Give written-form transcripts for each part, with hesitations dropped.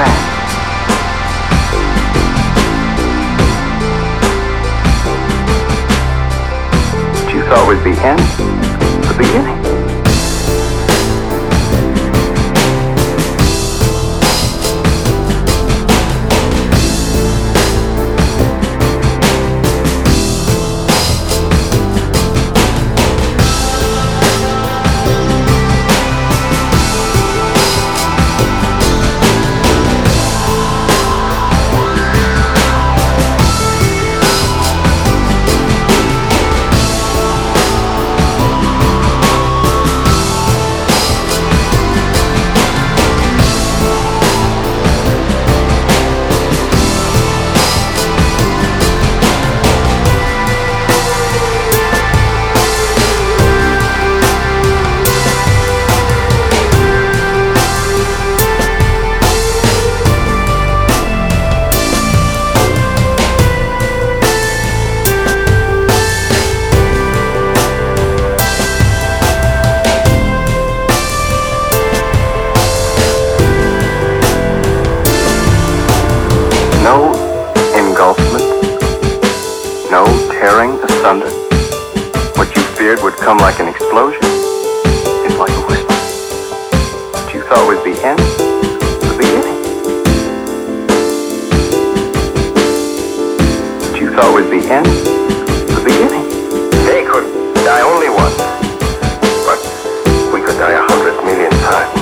bang. What you thought was the end, the beginning. No engulfment, no tearing asunder. What you feared would come like an explosion is like a whisper. What you thought was the end, the beginning. What you thought was the end, the beginning. They could die only once, but we could die 100 million times.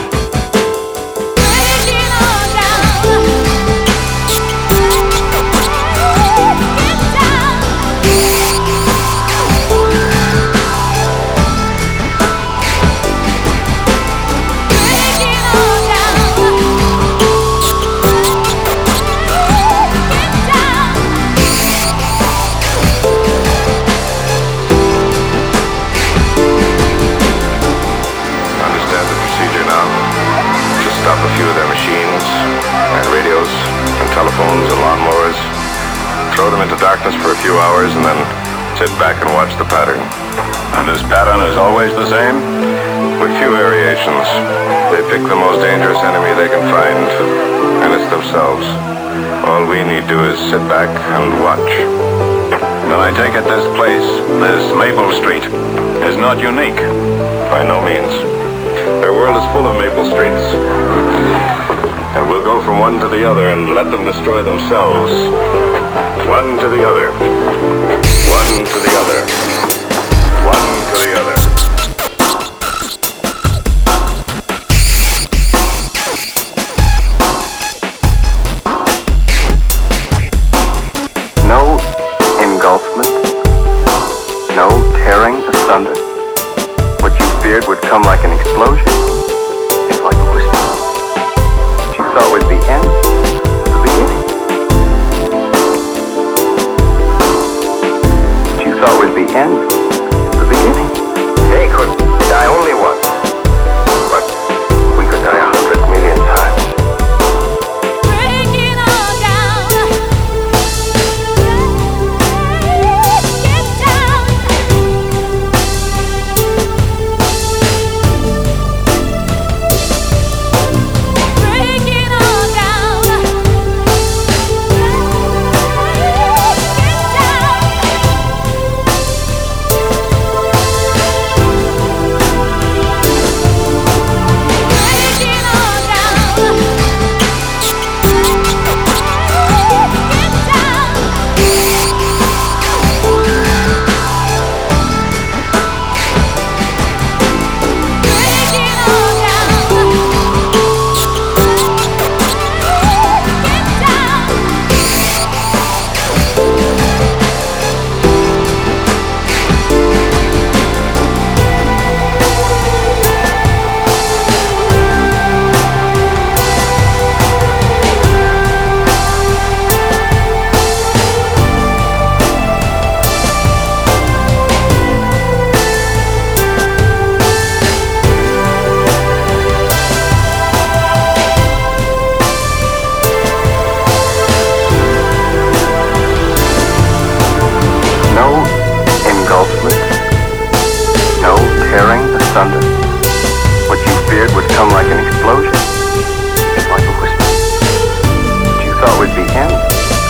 Stop a few of their machines and radios and telephones and lawnmowers, throw them into darkness for a few hours, and then sit back and watch the pattern. And this pattern is always the same? With few variations. They pick the most dangerous enemy they can find, and it's themselves. All we need to do is sit back and watch. Then I take it this place, this Maple Street, is not unique. By no means. Their world is full of Maple Streets. And we'll go from one to the other and let them destroy themselves. One to the other. One to the other. One to the other. No engulfment. No tearing asunder. What you feared would come like an explosion is like a whisper. What you thought was the end, the beginning. What you thought was the end, the beginning. They could die only once, but we could die 100 million times. thought would be him.